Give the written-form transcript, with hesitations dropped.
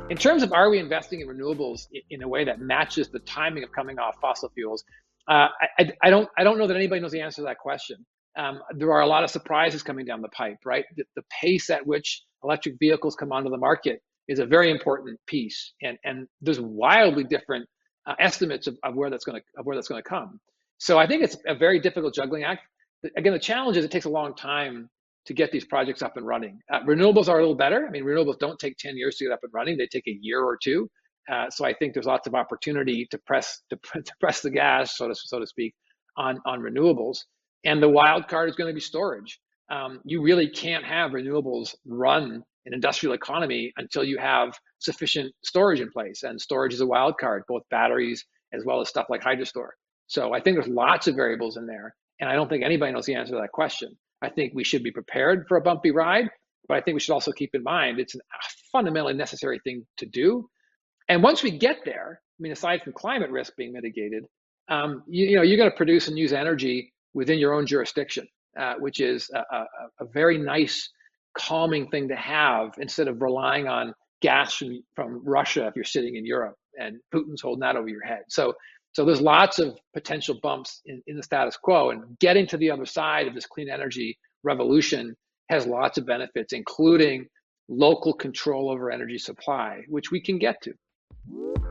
In terms of are we investing in renewables in a way that matches the timing of coming off fossil fuels, I don't know that anybody knows the answer to that question. There are a lot of surprises coming down the pipe, right? The pace at which electric vehicles come onto the market is a very important piece, and there's wildly different estimates of where that's going to come. So I think it's a very difficult juggling act. Again, the challenge is it takes a long time to get these projects up and running. Renewables are a little better. I mean, renewables don't take 10 years to get up and running; they take a year or two. So I think there's lots of opportunity to press the gas, so to speak, on renewables. And the wild card is going to be storage. You really can't have renewables run an industrial economy until you have sufficient storage in place. And storage is a wild card, both batteries as well as stuff like Hydrostore. So I think there's lots of variables in there. And I don't think anybody knows the answer to that question. I think we should be prepared for a bumpy ride, but I think we should also keep in mind it's a fundamentally necessary thing to do. And once we get there, I mean, aside from climate risk being mitigated, you're going to produce and use energy within your own jurisdiction, which is a very nice, calming thing to have instead of relying on gas from Russia if you're sitting in Europe and Putin's holding that over your head. So there's lots of potential bumps in the status quo, and getting to the other side of this clean energy revolution has lots of benefits, including local control over energy supply, which we can get to.